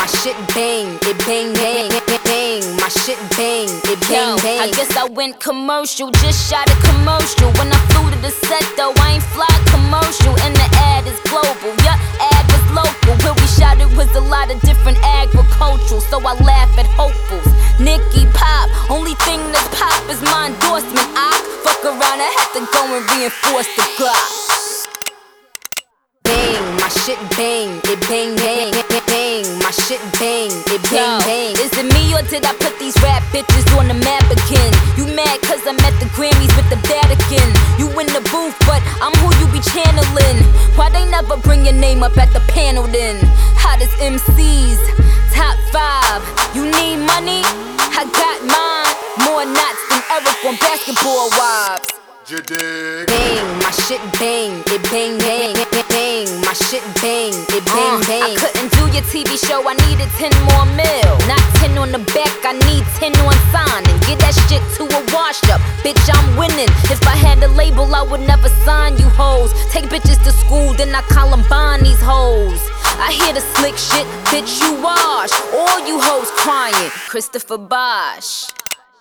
shit bang, it bang bang, bang. My shit bang, it bang bang. I guess I went commercial, just shot a commercial. When I flew to the set though, I ain't fly commercial. And the ad is global, yeah, ad was local. Where we shot it was a lot of different agricultural. So I laugh at hopefuls, Nicki Pop. Only thing that's pop is my endorsement. I fuck around, I had to go and reinforce the Glock. Bang, my shit bang, it bang bang, bang. My shit bang, it bang bang. Is it me or did I put these rap bitches on the map again? You mad cause I'm at the Grammys with the Vatican? You in the booth but I'm who you be channeling. Why they never bring your name up at the panel then? Hottest MCs, top 5. You need money? I got mine. More knots than Eric on Basketball Wives. Bang, my shit bang, it bang bang, bang. My shit bang, it bang bang. I couldn't do your TV show, I needed 10 more mil. Not 10 on the back, I need 10 on signing. Get that shit to a wash up, bitch, I'm winning. If I had a label, I would never sign you hoes. Take bitches to school, then I Columbine these hoes. I hear the slick shit, bitch, you wash. All you hoes crying, Christopher Bosh.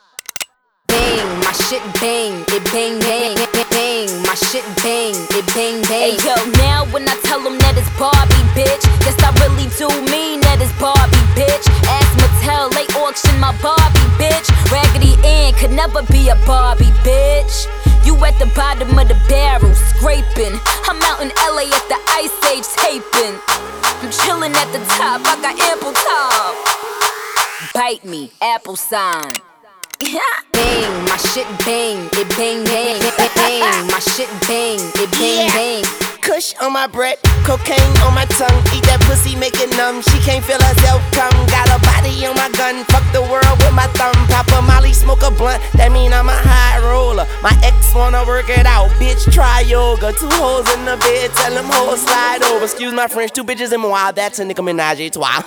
Bang, my shit bang, it bang bang, bang. My shit bang, it bang bang. Hey yo, now when I tell them that it's Barbie, bitch, guess I really do mean that it's Barbie, bitch. Ask Mattel, they auction my Barbie, bitch. Raggedy Ann could never be a Barbie, bitch. You at the bottom of the barrel, scraping. I'm out in LA at the Ice Age taping. I'm chilling at the top, I got ample time. Bite me, apple sign. Bang, my shit bang, it bang bang, bang. My shit bang, it bang bang. Kush on my breath, cocaine on my tongue. Eat that pussy, make it numb. She can't feel herself come. Got a body on my gun. Fuck the world with my thumb. Pop a molly, smoke a blunt. That mean I'm a high roller. My ex wanna work it out. Bitch, try yoga. 2 hoes in the bed. Tell them hoes slide over. Excuse my French. 2 bitches in my wild. That's a Nicki Minaj. It's wild.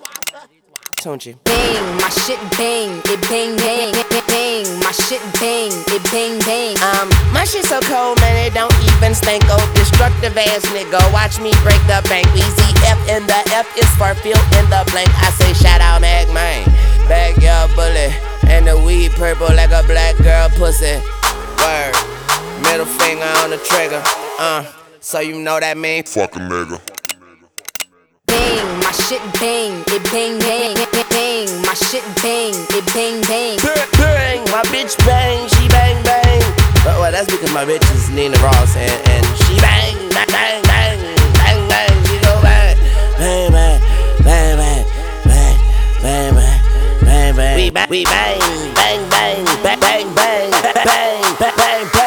Don't you? Bang, my shit bang, it bang bang, bang. My shit bang, it bang bang. My shit so cold, man, it don't even stink. Oh, destructive ass nigga, watch me break the bank. Easy F in the F is for fill in the blank. I say shout out Mac Man, backyard bullet, and the weed purple like a black girl pussy. Word, middle finger on the trigger. So you know that mean fuck a nigga. Bang, my shit bang, it bang bang, bang. My shit bang, it bang bang. Bang, my bitch bang, she bang bang. Well, that's because my bitch is Nina Ross and she bang, bang, bang, bang, bang, bang. She go bang, bang, bang, bang, bang, bang, bang, bang, bang, bang. We bang, bang, bang, bang, bang, bang, bang, bang, bang, bang.